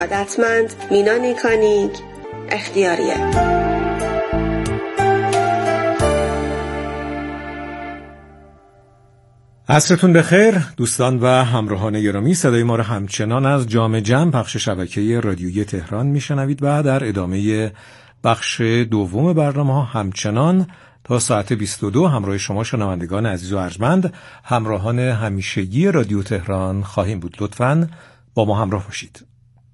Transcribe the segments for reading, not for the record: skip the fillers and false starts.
عادتمند مینا نیکانیک اختیاریه. عصرتون بخیر دوستان و همراهان گرامی. صدای ما را همچنان از جام جم بخش شبکه رادیویی تهران میشنوید و در ادامه بخش دوم برنامه ها همچنان تا ساعت 22 همراه شما شنوندگان عزیز و ارجمند، همراهان همیشگی رادیو تهران خواهیم بود. لطفاً با ما همراه باشید.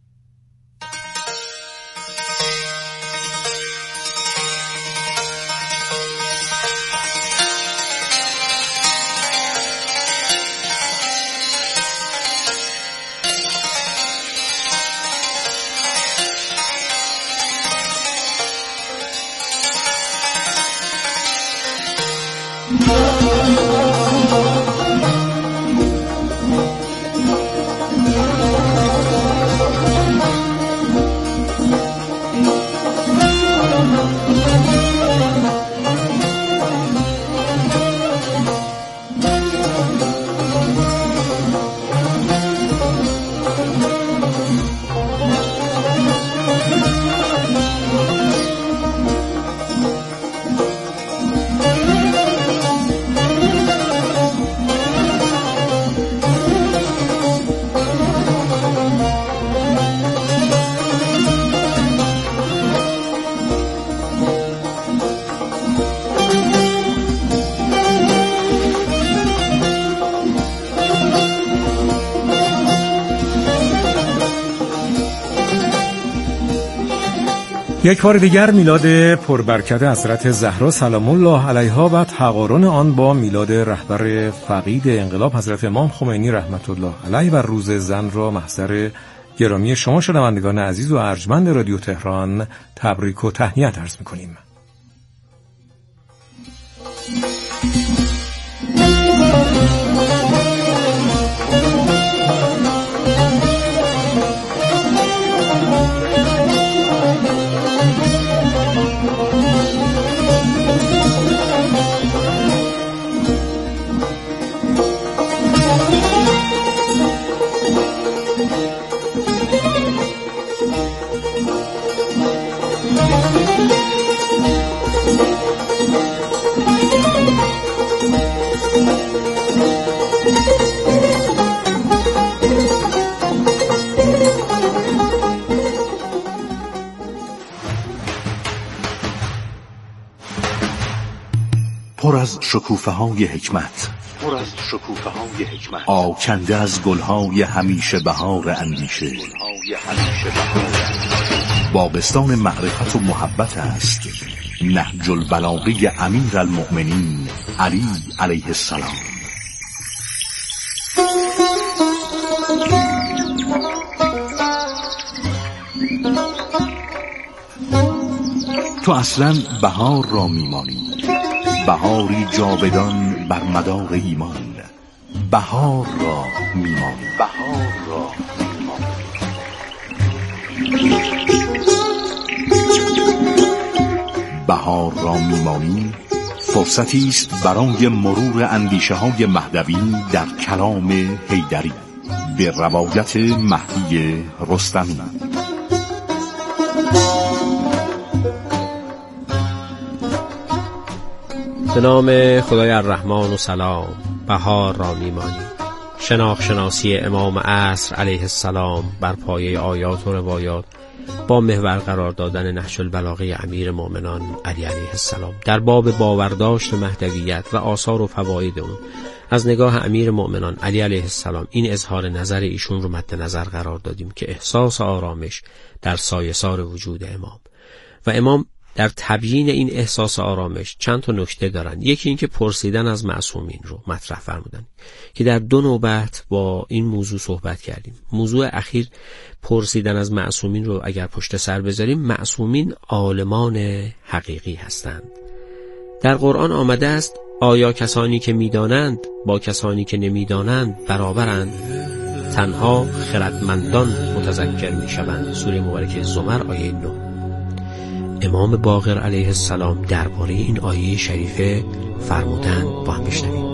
یک بار دیگر میلاد پربرکت حضرت زهرا سلام الله علیها و تقارن آن با میلاد رهبر فقید انقلاب حضرت امام خمینی رحمت الله علیه و روز زن را محضر گرامی شما شنوندگان عزیز و ارجمند رادیو تهران تبریک و تهنیت عرض می‌کنیم. پر از شکوفه‌های حکمت، آکنده از گل‌های همیشه بهار اندیشه. باغستان معرفت و محبت است نهج البلاغه امیر المؤمنین علی علیه السلام. تو اصلا بهار را میمانی، بهاری جاودان بر مدار ایمان. بهار را میمانی. بهار را میمانی فرصتی است برای مرور اندیشه های مهدوی در کلام حیدری به روایت مهدی رستمی. به نام خدای الرحمن و سلام. بهار را میمانی. شناختی امام عصر علیه السلام بر پایه آیات و روایات با محور قرار دادن نهج البلاغه امیر مومنان علی علیه السلام در باب باورداشت مهدویت و آثار و فواید اون از نگاه امیر مومنان علی علیه السلام این اظهار نظر ایشون رو مد نظر قرار دادیم که احساس آرامش در سایه‌سار وجود امام و امام در تبیین این احساس آرامش چند تا نکته دارن. یکی این که پرسیدن از معصومین رو مطرح فرمودن که در 2 نوبت با این موضوع صحبت کردیم. موضوع اخیر پرسیدن از معصومین رو اگر پشت سر بذاریم، معصومین عالمان حقیقی هستند. در قرآن آمده است آیا کسانی که میدانند با کسانی که نمیدانند برابرند؟ تنها خردمندان متذکر میشوند. سوره مبارکه زمر آیه 9. امام باقر علیه السلام درباره این آیه شریفه فرمودند، با هم بشنویم.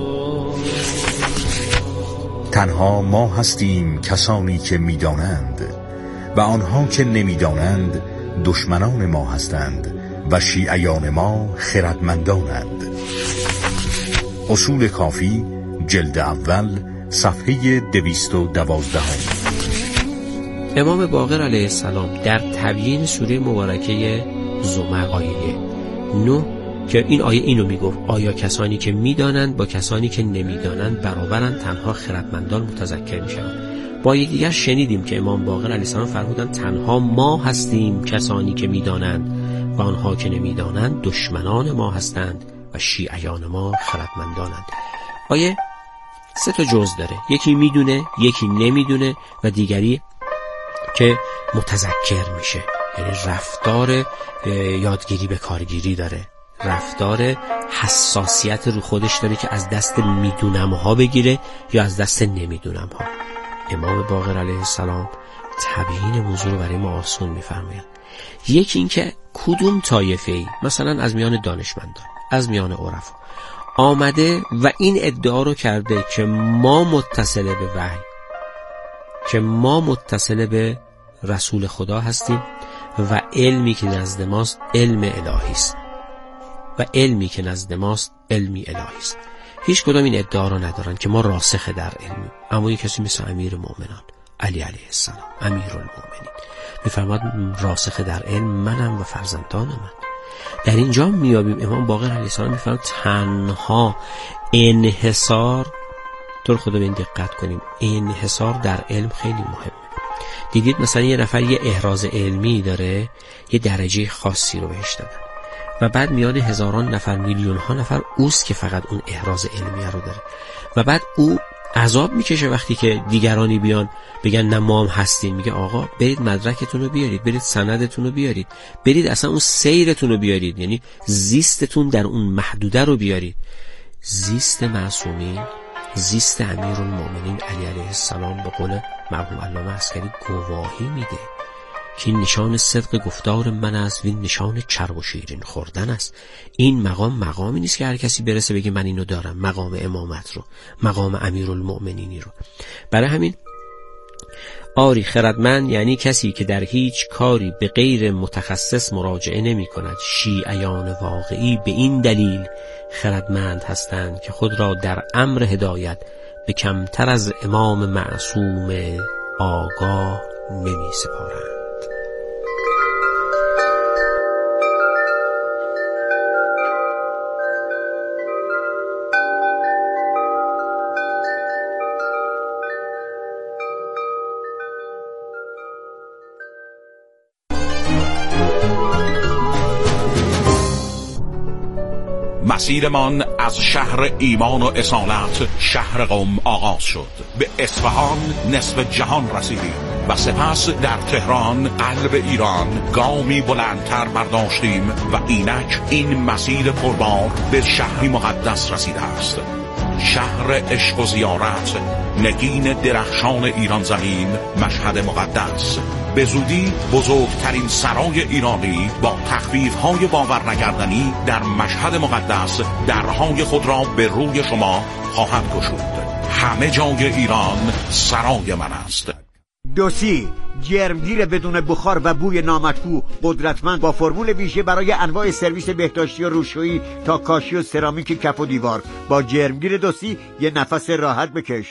تنها ما هستیم کسانی که میدانند و آنها که نمیدانند دشمنان ما هستند و شیعیان ما خردمندانند. اصول کافی جلد اول صفحه 212. امام باقر علیه السلام در تبیین سوره مبارکه زمر آیه 9 که این آیه اینو میگفت: آیا کسانی که میدانند با کسانی که نمیدانند برابرند، تنها خردمندان متذکر میشوند. با یکدیگر شنیدیم که امام باقر علیه السلام فرمودند تنها ما هستیم کسانی که میدانند و آنها که نمیدانند دشمنان ما هستند و شیعیان ما خردمندانند. آیه 3 جزء داره، یکی میدونه، یکی نمیدونه و دیگری که متذکر میشه، یعنی رفتار یادگیری به کارگیری داره، رفتار حساسیت رو خودش داره که از دست میدونم ها بگیره یا از دست نمیدونم ها. امام باقر علیه السلام تبیین موضوع رو برای ما آسون میفرماید. یکی این که کدوم طایفه‌ای مثلا از میان دانشمندان، از میان عرفا آمده و این ادعا رو کرده که ما متصل به وحی، که ما متصل به رسول خدا هستیم و علمی که نزد ماست علم الهی است و علمی که نزد ماست علمی الهی است. هیچ کدام این ادعا رو ندارن که ما راسخ در علمیم. اما یک کسی مثل امیر مومنان علی علیه السلام، امیرالمومنین، میفرماد راسخ در علم منم و فرزندان من. در اینجا میابیم امام باقر علیه السلام میفرماد تنها انحصار، طور خدا به این دقت کنیم، انحصار در علم خیلی مهمه. دیدید مثلا یه نفر یه احراز علمی داره، یه درجه خاصی رو بهش دادن و بعد میان هزاران نفر، میلیون ها نفر اوست که فقط اون احراز علمی رو داره و بعد او عذاب میکشه وقتی که دیگرانی بیان بگن نه ما هم هستیم. میگه آقا برید مدرکتون رو بیارید، برید سندتون رو بیارید، برید اصلا اون سیرتون رو بیارید، یعنی زیستتون در اون محدوده رو بیارید. زیست معصومین، زیست امیرالمومنین علی علیه السلام به قول مرحوم علامه عسکری گواهی میده که این نشان صدق گفتار من است و این نشان چرب و شیرین خوردن است. این مقامی نیست که هر کسی برسه بگه من اینو دارم، مقام امامت رو، مقام امیرالمومنینی رو. برای همین آری خردمند یعنی کسی که در هیچ کاری به غیر متخصص مراجعه نمی کند. شیعیان واقعی به این دلیل خردمند هستند که خود را در امر هدایت به کمتر از امام معصوم آگاه نمی سپارند. مسیرمان از شهر ایمان و اصالت شهر قم آغاز شد. به اصفهان نصف جهان رسیدیم و سپس در تهران قلب ایران گامی بلندتر برداشتیم و اینک این مسیر پربار به شهری مقدس رسیده است. شهر عشق و زیارت، نگین درخشان ایران زمین، مشهد مقدس. به زودی بزرگترین سرای ایرانی با تخفیف‌های باور نکردنی در مشهد مقدس درهای خود را به روی شما خواهد گشود. همه جای ایران سرای من است. دوسی جرمگیر بدون بخار و بوی نامطبوع، قدرتمند، با فرمول ویژه برای انواع سرویس بهداشتی و روشویی تا کاشی و سرامیک کف و دیوار. با جرمگیر دوسی یه نفس راحت بکش.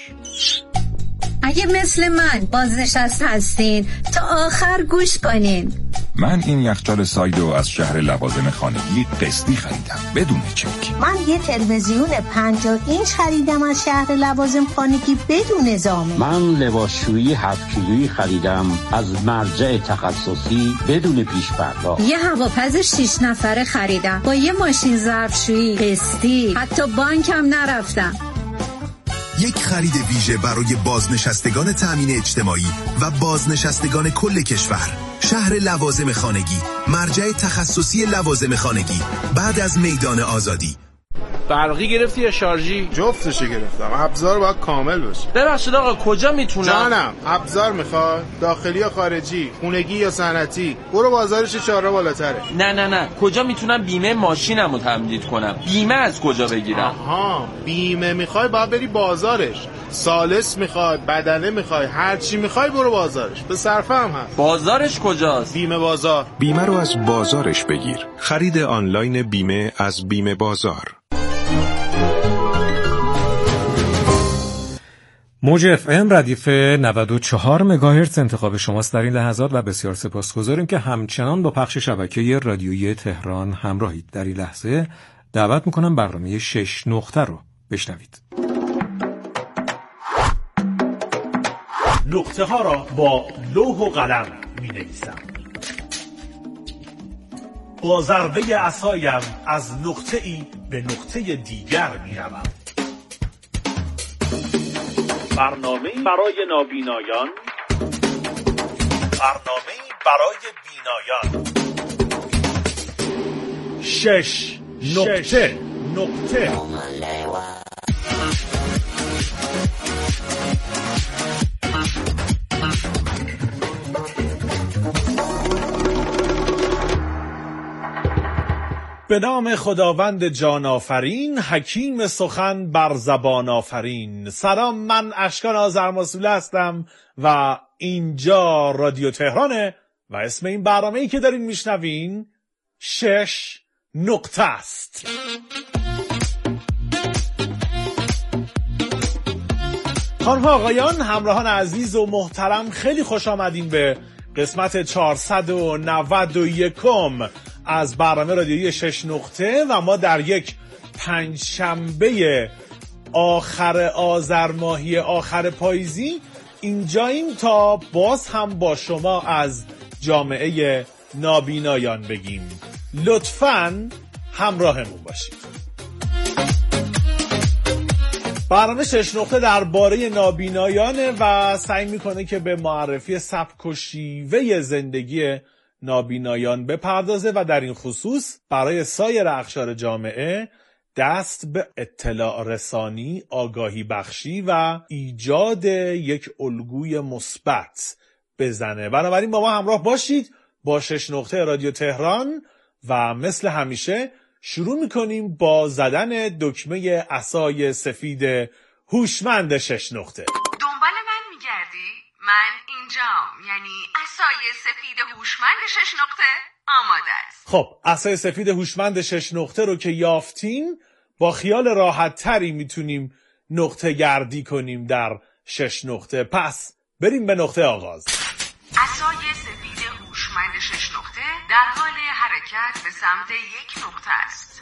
اگه مثل من بازنشسته هستین تا آخر گوش کنین. من این یخچال سایدو از شهر لوازم خانگی قسطی خریدم بدون چک. من یه تلویزیون 50 اینچ خریدم از شهر لوازم خانگی بدون زامن. من لباسشویی 7 کیلویی خریدم از مرجع تخصصی بدون پیش پرداخت. یه هواپز 6 نفره خریدم با یه ماشین ظرفشویی قسطی، حتی بانکم نرفتم. یک خرید ویژه برای بازنشستگان تامین اجتماعی و بازنشستگان کل کشور. شهر لوازم خانگی، مرجع تخصصی لوازم خانگی، بعد از میدان آزادی. برقی گرفتی یا شارژی؟ جفتشو گرفتم. ابزار باید کامل باشه. ببخشید آقا کجا میتونم؟ جانم، ابزار میخواد؟ داخلی یا خارجی؟ خونگی یا صنعتی؟ برو بازارش 4 بالاتره. نه کجا میتونم بیمه ماشینمو تمدید کنم؟ بیمه از کجا بگیرم؟ آها، بیمه میخوای باید بری بازارش. سالس میخوای، بدنه میخوای، هر چی میخوای برو بازارش. به صرفه هم هست. بازارش کجاست؟ بیمه بازار. بیمه رو از بازارش بگیر. خرید آنلاین بیمه از بیمه بازار. موج اف ام ردیف 94 مگاهرتز انتخاب شماست در این لحظات و بسیار سپاسگزاریم که همچنان با پخش شبکه رادیویی تهران همراهید. در این لحظه دعوت میکنم برنامه 6 نقطه رو بشنوید. نقطه ها را با لوح و قلم می نویسم. با ضربه عصایم از نقطه ای به نقطه دیگر می روم. برنامه‌ای برای نابینایان، برنامه‌ای برای بینایان. 6 نقطه. به نام خداوند جان آفرین، حکیم سخن بر زبان آفرین. سلام، من اشکان آذرماسوله هستم و اینجا رادیو تهرانه و اسم این برنامه‌ای که دارین میشنوین 6 نقطه است. خانم ها آقایان، همراهان عزیز و محترم، خیلی خوش آمدین به قسمت 491 از برنامه رادیویی 6 نقطه و ما در یک پنجشنبه آخر آذر ماهی آخر پاییزی اینجاییم تا باز هم با شما از جامعه نابینایان بگیم. لطفاً همراهمون باشید. برنامه 6 نقطه درباره نابینایانه و سعی میکنه که به معرفی سبک و شیوه زندگی نابینایان بپردازه و در این خصوص برای سایر اقشار جامعه دست به اطلاع رسانی، آگاهی بخشی و ایجاد یک الگوی مثبت بزنه. بنابراین با ما همراه باشید با 6 نقطه رادیو تهران و مثل همیشه شروع میکنیم با زدن دکمه عصای سفید هوشمند 6 نقطه. دنبال من میگردی؟ من اینجام، یعنی عصای سفید هوشمند 6 نقطه آماده است. خب عصای سفید هوشمند 6 نقطه رو که یافتیم با خیال راحت تری میتونیم نقطه گردی کنیم در 6 نقطه. پس بریم به نقطه آغاز. عصای سفید هوشمند 6 نقطه در حال حرکت به سمت یک نقطه است.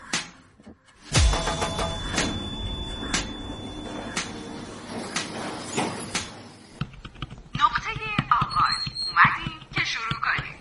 نقطه آغاز. اومدیم که شروع کنیم.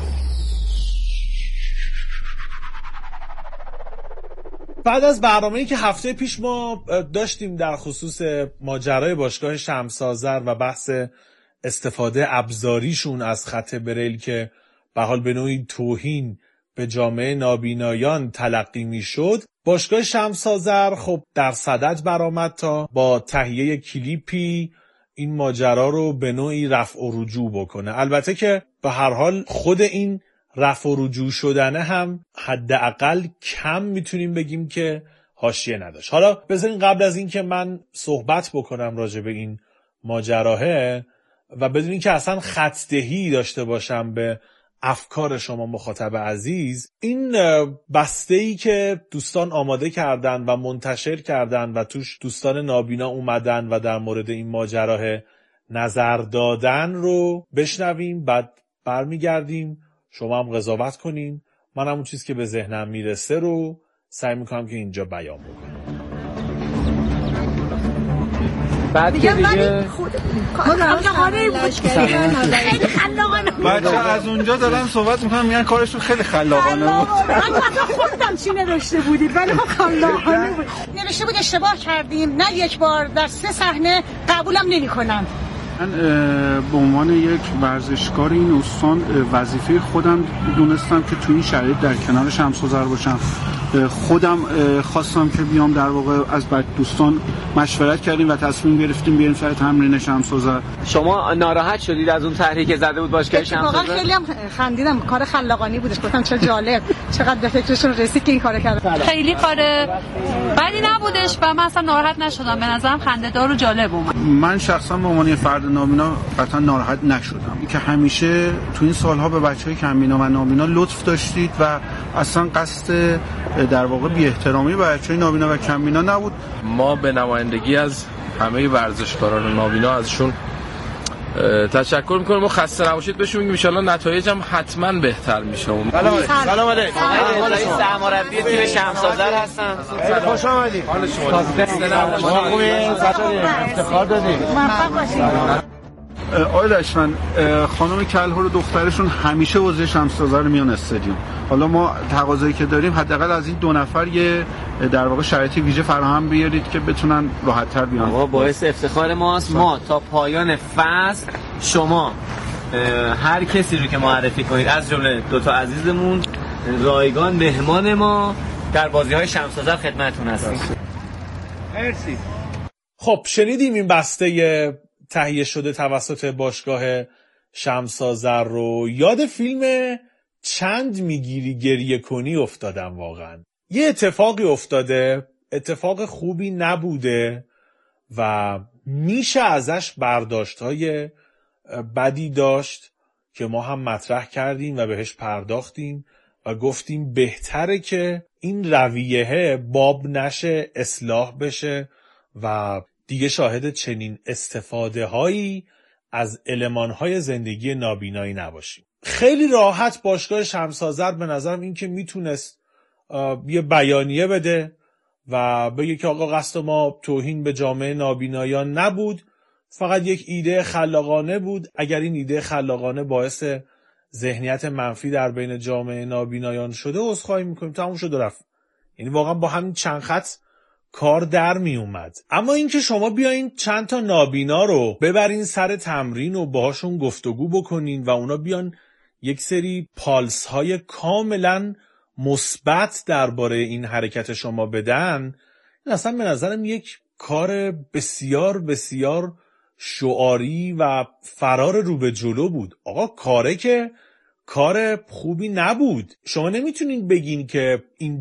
بعد از برنامه‌ای که هفته پیش ما داشتیم در خصوص ماجرای باشگاه شمس آذر و بحث استفاده ابزاریشون از خط بریل که به حال به نوعی توهین به جامعه نابینایان تلقی میشد، باشگاه شمس آذر خب در صدد برآمد تا با تهیه کلیپی این ماجرا رو به نوعی رفع و رجوع بکنه. البته که به هر حال خود این رفع و رجوع شدنه هم حداقل کم میتونیم بگیم که حاشیه نداشت. حالا بذارین قبل از این که من صحبت بکنم راجع به این ماجراه و بدون این که اصلا خط‌دهی داشته باشم به افکار شما مخاطب عزیز، این بسته‌ای که دوستان آماده کردن و منتشر کردن و توش دوستان نابینا اومدن و در مورد این ماجراه نظر دادن رو بشنویم، بعد برمیگردیم شما هم قضاوت کنین. من همون چیز که به ذهنم میرسه رو سعی میکنم که اینجا بیان بکنم. بعد که دیگه بچه از اونجا دارن صحبت میکنن میگن کارشون خیلی خلاقانه بود. من خودم چی نوشته بودید ولی خلاقانه بود. نوشته بود اشتباه کردیم، نه یک بار، در 3 صحنه قبولم نمی‌کنم. من به عنوان یک ورزشکار این استان وظیفه خودم دونستم که تو این شرایط در کنار شمس آذر باشم خودم خواستم که بیام در واقع از دوستان مشورت کردیم و تصمیم گرفتیم بیاریم سر تمرین شمس‌آذر. شما ناراحت شدید از اون طرحی که زده بود باشگاه شمس‌آذر؟ واقعا خیلی هم خندیدم، کار خلاقانه بودش، گفتم چه جالب، چقدر به فکرشون رسید که این کارو کردن. خیلی کار بدی نبودش و من اصلا ناراحت نشدم، به نظرم خنده‌دار و جالب اومد. من شخصا به عنوان فرد نابینا قطعا ناراحت نشدم که همیشه تو این سالها به بچهای کمبینا و نابینا لطف داشتید و اصلا قصد در واقع بی احترامی به بچهای نابینا و کمبینا نبود. ما به نمایندگی از همه ورزشکاران نابینا ازشون تشکر میکنم و خسته نباشید بهشون میگیم ان شاء الله نتایج هم حتما بهتر میشه. سلام علیکم. آقای سرمربی تیم شمس‌آذر هستن. خوش آمدید. حال شما خوبه؟ افتخار دادید. موفق باشید. آقای لشمن، خانم کلهر و دخترشون همیشه حوزه شمس‌آذر میان استادیوم. حالا ما تقاضایی که داریم حداقل از این 2 نفر یه در واقع شرایط ویژه فراهم بیارید که بتونن راحت‌تر بیان. آقا باعث افتخار ماست. ما تا پایان فصل شما هر کسی رو که معرفی کنید از جمله 2 تا عزیزمون رایگان مهمان ما در بازی‌های شمس‌آذر خدمتتون هستیم. مرسی. خب شنیدیم این بسته تهیه شده توسط باشگاه شمس‌آذر رو. یاد فیلم چند میگیری گریه کنی افتادم. واقعا یه اتفاقی افتاده، اتفاق خوبی نبوده و میشه ازش برداشت‌های بدی داشت که ما هم مطرح کردیم و بهش پرداختیم و گفتیم بهتره که این رویه باب نشه، اصلاح بشه و دیگه شاهد چنین استفاده هایی از المان های زندگی نابینایی نباشیم. خیلی راحت باشگاه شمس‌آذر به نظرم این که میتونست یه بیانیه بده و بگه که آقا قصد ما توهین به جامعه نابینایان نبود، فقط یک ایده خلاقانه بود. اگر این ایده خلاقانه باعث ذهنیت منفی در بین جامعه نابینایان شده عذرخواهی میکنیم، تموم شد و رفت. یعنی واقعا با همین چند خط کار در می اومد. اما اینکه شما بیاین چند تا نابینا رو ببرین سر تمرین و باهاشون گفتگو بکنین و اونا بیان یک سری پالس های کاملا مثبت درباره این حرکت شما بدن، این اصلا به نظرم یک کار بسیار بسیار شعاری و فرار رو به جلو بود. آقا کاره که کار خوبی نبود. شما نمیتونین بگین که این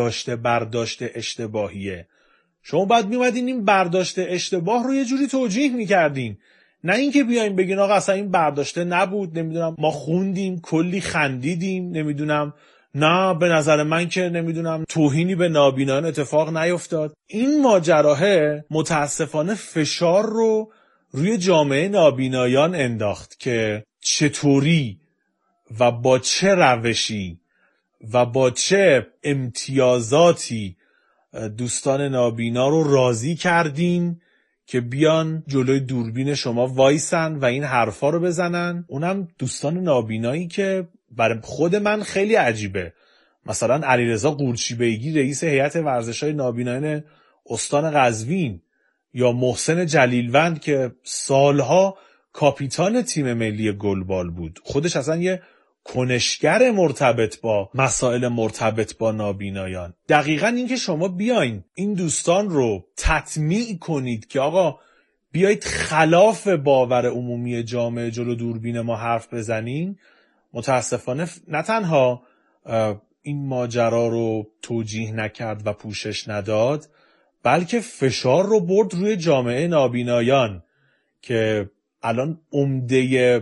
برداشت اشتباهیه. شما باید میومدین این برداشت اشتباه رو یه جوری توجیه میکردین، نه اینکه بیاین بگین آقا اصلا این برداشته نبود، نمیدونم ما خوندیم کلی خندیدیم، نمیدونم نه به نظر من که نمیدونم توهینی به نابینایان اتفاق نیفتاد. این ماجراه متاسفانه فشار رو روی جامعه نابینایان انداخت که چطوری و با چه روشی و با چه امتیازاتی دوستان نابینا رو راضی کردین که بیان جلوی دوربین شما وایسن و این حرفا رو بزنن. اونم دوستان نابینایی که برای خود من خیلی عجیبه. مثلا علیرضا قورچی بیگی رئیس هیئت ورزش‌های نابینایان استان قزوین یا محسن جلیلوند که سالها کاپیتان تیم ملی گلبال بود، خودش اصلا یه کنشگر مرتبط با مسائل مرتبط با نابینایان. دقیقاً این که شما بیاین این دوستان رو تطمیع کنید که آقا بیایید خلاف باور عمومی جامعه جلو دوربین ما حرف بزنین، متاسفانه نه تنها این ماجرا رو توجیه نکرد و پوشش نداد، بلکه فشار رو برد روی جامعه نابینایان که الان عمده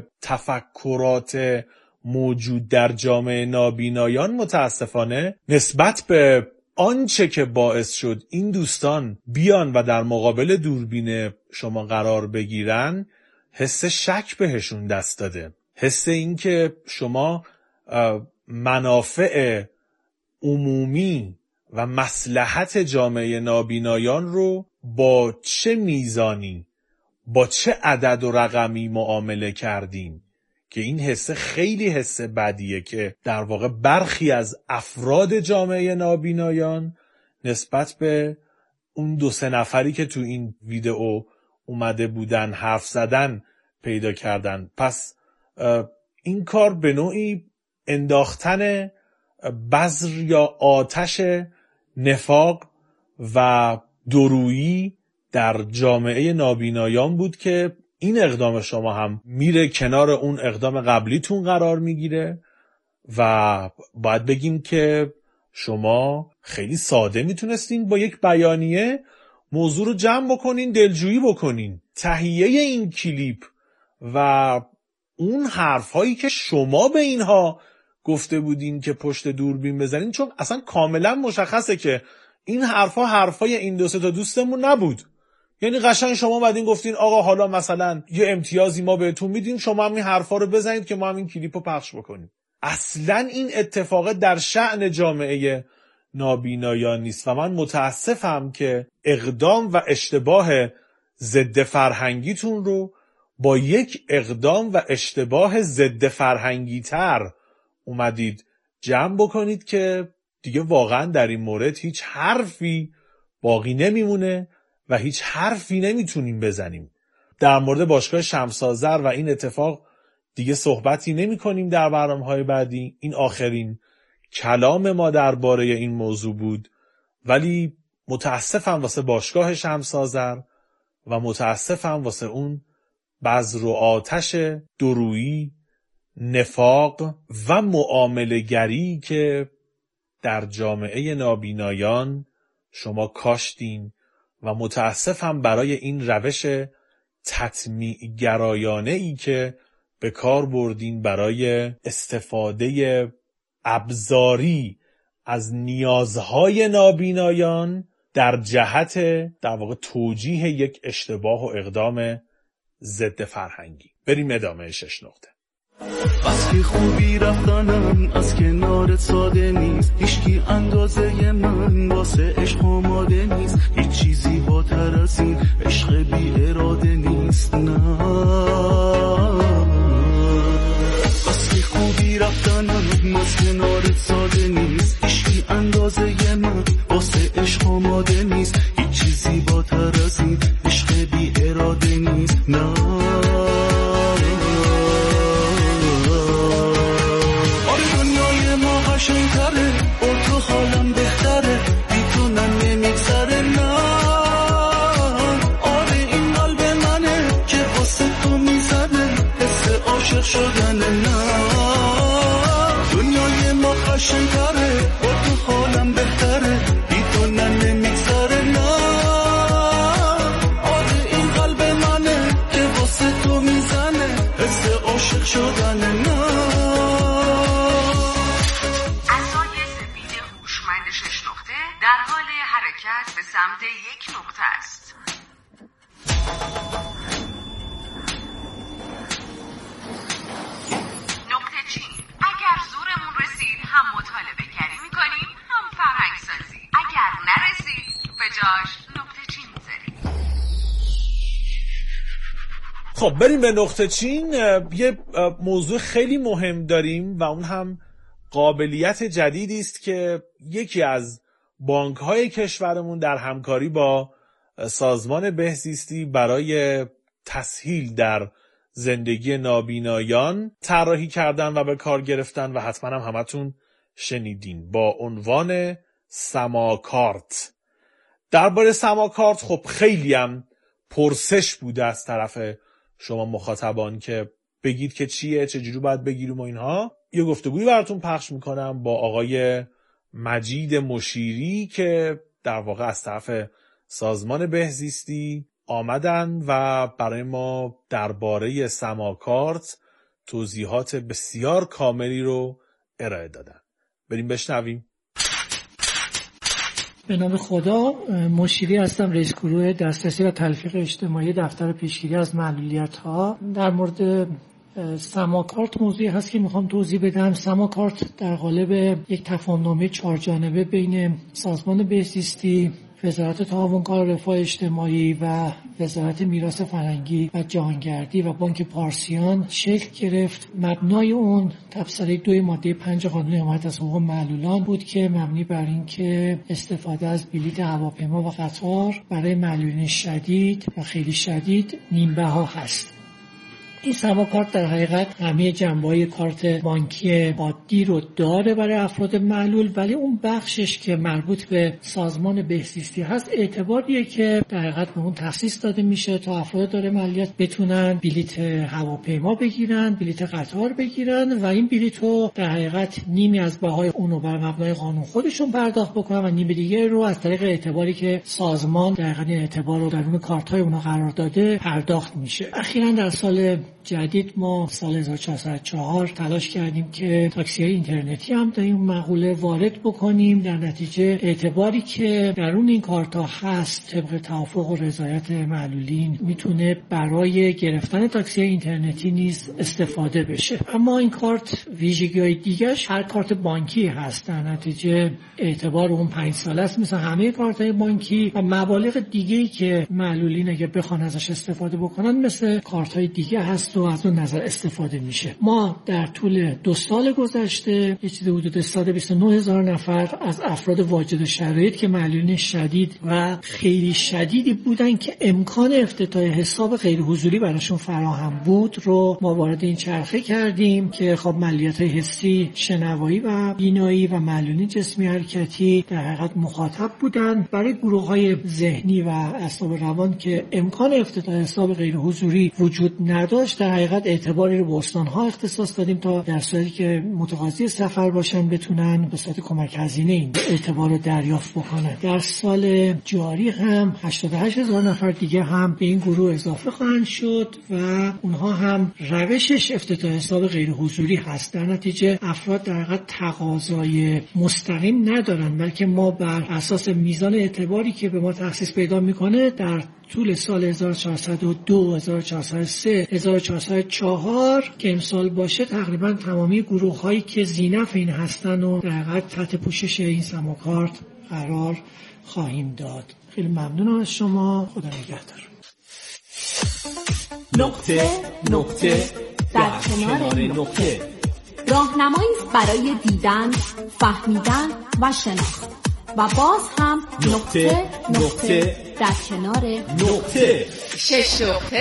تفکرات موجود در جامعه نابینایان متاسفانه نسبت به آنچه که باعث شد این دوستان بیان و در مقابل دوربین شما قرار بگیرن حس شک بهشون دست داده. حس این که شما منافع عمومی و مصلحت جامعه نابینایان رو با چه میزانی، با چه عدد و رقمی معامله کردین، که این حس خیلی حس بدیه که در واقع برخی از افراد جامعه نابینایان نسبت به اون 2-3 نفری که تو این ویدئو اومده بودن حرف زدن پیدا کردن. پس این کار به نوعی انداختن بذر یا آتش نفاق و دورویی در جامعه نابینایان بود که این اقدام شما هم میره کنار اون اقدام قبلیتون قرار میگیره و باید بگیم که شما خیلی ساده میتونستین با یک بیانیه موضوع رو جمع بکنین، دلجویی بکنین. تهیه این کلیپ و اون حرفایی که شما به اینها گفته بودین که پشت دوربین بزنین، چون اصلا کاملا مشخصه که این حرفای این 2-3 تا دوستمون نبود. یعنی قشنگ شما اومدین گفتین آقا حالا مثلا یه امتیازی ما بهتون میدیم، شما هم این حرفا رو بزنید که ما هم این کلیپو پخش بکنیم. اصلا این اتفاق در شأن جامعه نابینایان نیست و من متاسفم که اقدام و اشتباه ضد فرهنگیتون رو با یک اقدام و اشتباه ضد فرهنگی تر اومدید جمع بکنید که دیگه واقعا در این مورد هیچ حرفی باقی نمیمونه و هیچ حرفی نمیتونیم بزنیم. در مورد باشگاه شمس آذر و این اتفاق دیگه صحبتی نمی کنیم در برنامه‌های بعدی. این آخرین کلام ما درباره این موضوع بود، ولی متاسفم واسه باشگاه شمس آذر و متاسفم واسه اون بذر و آتش دورویی، نفاق و معامله‌گری که در جامعه نابینایان شما کاشتین و متاسفم برای این روش تطمیع گرایانه‌ای که به کار بردین برای استفاده ابزاری از نیازهای نابینایان در جهت در واقع توجیه یک اشتباه و اقدام ضد فرهنگی. بریم ادامه 6 نقطه. بس که خوبی رفتنم از کنارت ساده نیست، هیچکی اندازه من واسه عشق آماده نیست، هیچ چیزی بالاتر از این عشق بی اراده نیست. نه بس که خوبی رفتنم از کنارت ساده نیست، هیچکی اندازه من واسه عشق آماده نیست، هیچ چیزی بالاتر از این عشق بی اراده نیست. نه قشنگ‌تره با تو حالم بهتره، بی تو نمیگذره. نه آره این قلب منه که واسه تو میزنه، حس عاشق شدنه. نه دنیای ما قشنگ‌تره با تو حالم بهتره، بی تو نمیگذره. نه آره این قلب منه که واسه تو میزنه، حس عاشق شدنه. نه در حال حرکت به سمت یک نقطه است. نقطه چین. اگر زورمون رسید هم مطالبه گری میکنیم هم فرهنگ سازی. اگر نرسید به جاش نقطه چین میذاریم. خب بریم به نقطه چین. یه موضوع خیلی مهم داریم و اون هم قابلیت جدیدی است که یکی از بانک‌های کشورمون در همکاری با سازمان بهزیستی برای تسهیل در زندگی نابینایان طراحی کردن و به کار گرفتن و حتما هم همتون شنیدین با عنوان سماکارت. درباره سماکارت خب خیلی هم پرسش بوده از طرف شما مخاطبان که بگید که چیه، چجوری باید بگیریم و اینها. یه گفتگویی براتون پخش میکنم با آقای مجید مشیری که در واقع از طرف سازمان بهزیستی آمدن و برای ما درباره سماکارت توضیحات بسیار کاملی رو ارائه دادن. بریم بشنویم. به نام خدا، مشیری هستم، رئیس گروه دسترسی و تلفیق اجتماعی دفتر پیشگیری از معلولیت‌ها. در مورد سماکارت موضوعی هست که میخوام توضیح بدم. سماکارت در قالب یک تفاهمنامه 4 جانبه بین سازمان بهزیستی، وزارت تعاون کار و رفاه اجتماعی و وزارت میراث فرهنگی و جهانگردی و بانک پارسیان شکل گرفت. مبنای اون تفسیر 2 ماده 5 قانون حمایت از حقوق معلولان بود که مبنی بر این که استفاده از بلیط هواپیما و قطار برای معلولین شدید و خیلی شدید نیم‌بها هست. این سماکارت در حقیقت همه جنبه‌های کارت بانکی عادی رو داره برای افراد معلول، ولی اون بخشش که مربوط به سازمان بهزیستی هست اعتباریه که در حقیقت به اون تخصیص داده میشه تا افراد داره معلولیت بتونن بلیت هواپیما بگیرن، بلیت قطار بگیرن و این بلیت رو در حقیقت نیمی از بهای اون رو بر مبنای قانون خودشون پرداخت بکنن و نیم دیگه رو از طریق اعتباری که سازمان در حقیقت اعتبار رو درون کارت‌های اونها قرار داده پرداخت میشه. اخیراً در سال جدید ما سال 1404 تلاش کردیم که تاکسی‌های اینترنتی هم در این مقوله وارد بکنیم. در نتیجه اعتباری که درون این کارت‌ها هست طبق توافق و رضایت معلولین میتونه برای گرفتن تاکسی‌های اینترنتی نیز استفاده بشه. اما این کارت ویژگی‌های دیگه‌اش هر کارت بانکی هست، در نتیجه اعتبار اون 5 ساله است مثل همه کارت‌های بانکی و مبالغ دیگه‌ای که معلولین اگه بخوان ازش استفاده بکنن مثل کارت‌های دیگه هست و از اون نظر استفاده میشه. ما در طول 2 سال گذشته یه چیز حدود 129,000 نفر از افراد واجد شرایط که معلولین شدید و خیلی شدیدی بودن که امکان افتتاح حساب غیر حضوری براشون فراهم بود رو ما وارد این چرخه کردیم که خب معلولیت‌های حسی، شنوایی و بینایی و معلولین جسمی حرکتی در حقیقت مخاطب بودن. برای گروه‌های ذهنی و اعصاب روان که امکان افتتاح حساب غیر حضوری وجود نداشت در حقیقت اعتباری رو به استان‌ها اختصاص دادیم تا در صورتی که متقاضی سفر باشن بتونن به صورت کمک هزینه این اعتبار رو دریافت بکنن. در سال جاری هم 88,000 نفر دیگه هم به این گروه اضافه خواهند شد و اونها هم روشش افتتاح حساب غیر حضوری هست. در نتیجه افراد در حقیقت تقاضای مستقیم ندارن، بلکه ما بر اساس میزان اعتباری که به ما تخصیص پیدا میکنه در طول سال 1402 1403 1404 که امسال باشه تقریبا تمامی گروه هایی که ذی‌نفع این هستن و در حقیقت تحت پوشش این سماکارت قرار خواهیم داد. خیلی ممنونم از شما. خدا نگهدار. نقطه در کنار نقطه راهنمایی برای دیدن، فهمیدن و شناخت و باز هم نقطه در کنار نقطه. شش نقطه.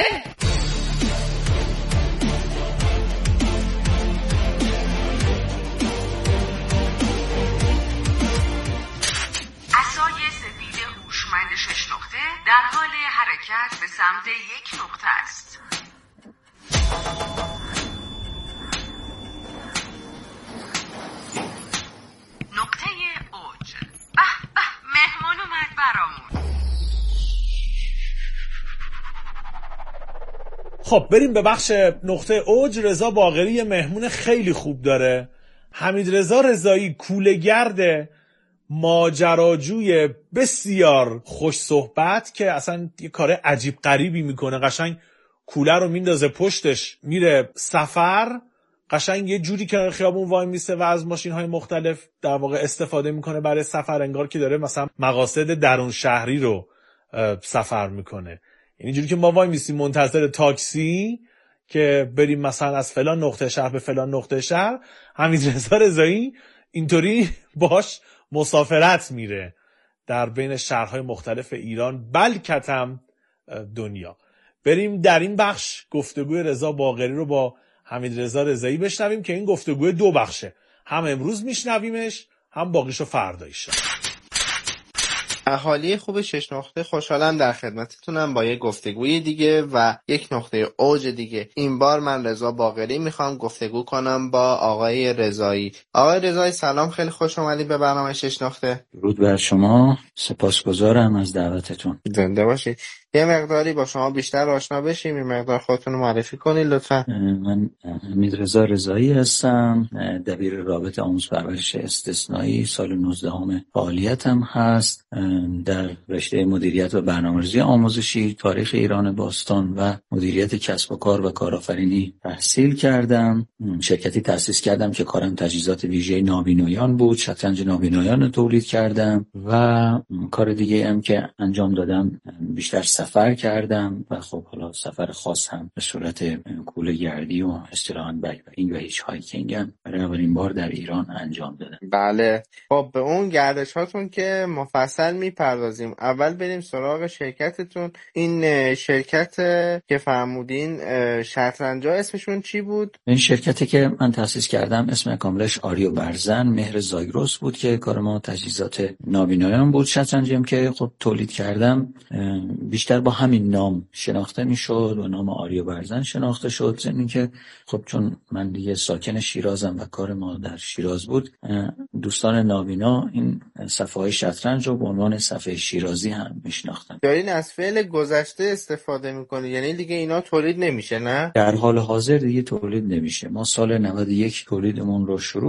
عصای سفید هوشمند 6 نقطه در حال حرکت به سمت 1 نقطه است. نقطه اوج. به به، مهمان اومد برامون. خب بریم به بخش نقطه اوج. رضا باقری یه مهمون خیلی خوب داره. حمیدرضا رضایی، کوله‌گرد ماجراجوی بسیار خوش صحبت که اصلا یه کار عجیب غریبی میکنه. قشنگ کوله رو میندازه پشتش میره سفر، قشنگ یه جوری که خیابون وای میسته و از ماشین‌های مختلف در واقع استفاده میکنه برای سفر، انگار که داره مثلا مقاصد درون شهری رو سفر میکنه. یعنی جوری که ما وای میسیم منتظر تاکسی که بریم مثلا از فلان نقطه شهر به فلان نقطه شهر، حمیدرضا رضایی اینطوری باش مسافرت میره در بین شهرهای مختلف ایران بلکه هم دنیا. بریم در این بخش گفتگوی رضا باقری رو با حمیدرضا رضایی بشنویم که این گفتگوی 2 بخشه، هم امروز میشنویمش هم باقیشو فردایش. اهالی خوب 6 نقطه، خوشحالم در خدمتتونم با یک گفتگوی دیگه و یک نقطه اوج دیگه. این بار من رضا باقری میخوام گفتگو کنم با آقای رضایی. آقای رضایی سلام، خیلی خوش اومدید به برنامه 6 نقطه. درود بر شما، سپاسگزارم از دعوتتون. زنده باشید. یه مقداری با شما بیشتر آشنا بشیم، یه مقدار خودتون رو معرفی کنید لطفا. من حمیدرضا رضایی هستم، دبیر رابطه آموزش پرورش استثنایی، سال 19 فعالیتم هست. در رشته مدیریت و برنامه‌ریزی آموزشی، تاریخ ایران باستان و مدیریت کسب و کار و کارآفرینی تحصیل کردم. شرکتی تأسیس کردم که کارم تجهیزات ویژه نابینایان بود، شطرنج نابینایان رو تولید کردم و کار دیگه هم که انجام دادم بیشتر سفر کردم و خب حالا سفر خاص هم به صورت کوله گردی و اصطلاحاً بک‌پکینگ و هیچ هایکینگ هم برای اولین بار در ایران انجام دادم. بله، خب به اون گردش هاتون که مفصل میپردازیم. اول بریم سراغ شرکتتون. این شرکت که فرمودین شطرنجا اسمشون چی بود؟ این شرکتی که من تأسیس کردم اسم کاملش آریو برزن مهر زاگرس بود که کار ما تجهیزات نابینایان بود. شطرنجی هم که خب تولید کردم بیشتر با همین نام شناخته میشد و نام آریو برزن شناخته شد. ضمن که خب چون من دیگه ساکن شیرازم و کار ما در شیراز بود، دوستان نابینا این صفحه های شطرنج رو به عنوان صفحه شیرازی هم میشناختن. دارین از فعل گذشته استفاده میکنید، یعنی دیگه اینا تولید نمیشه؟ نه، در حال حاضر دیگه تولید نمیشه. ما سال 91 تولیدمون رو شروع